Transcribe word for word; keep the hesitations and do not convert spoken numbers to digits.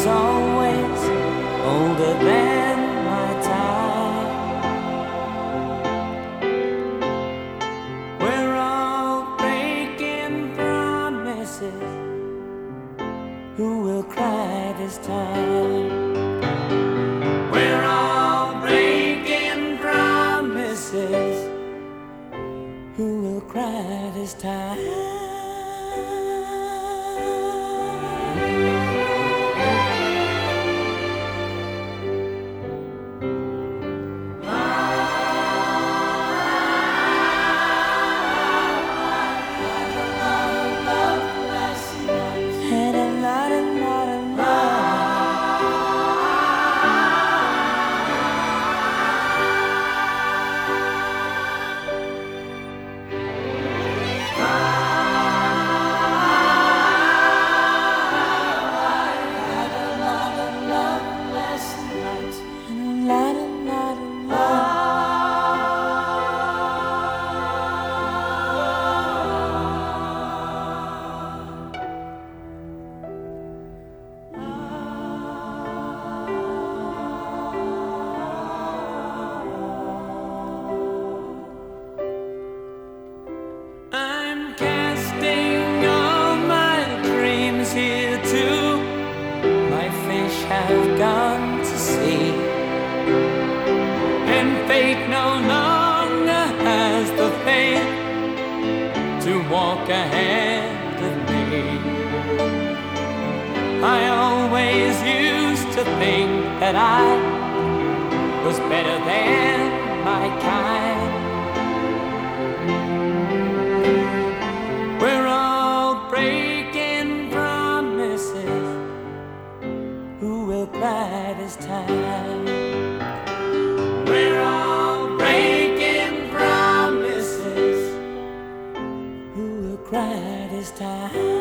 was always older than my time. We're all breaking promises. Who will cry this time? We're all breaking promises. Who will cry this time? Have gone to sea, and fate no longer has the faith to walk ahead of me. I always used to think that I was better than my kind. We're all breaking promises. Who will cry this time? We're all breaking promises. Who will cry this time?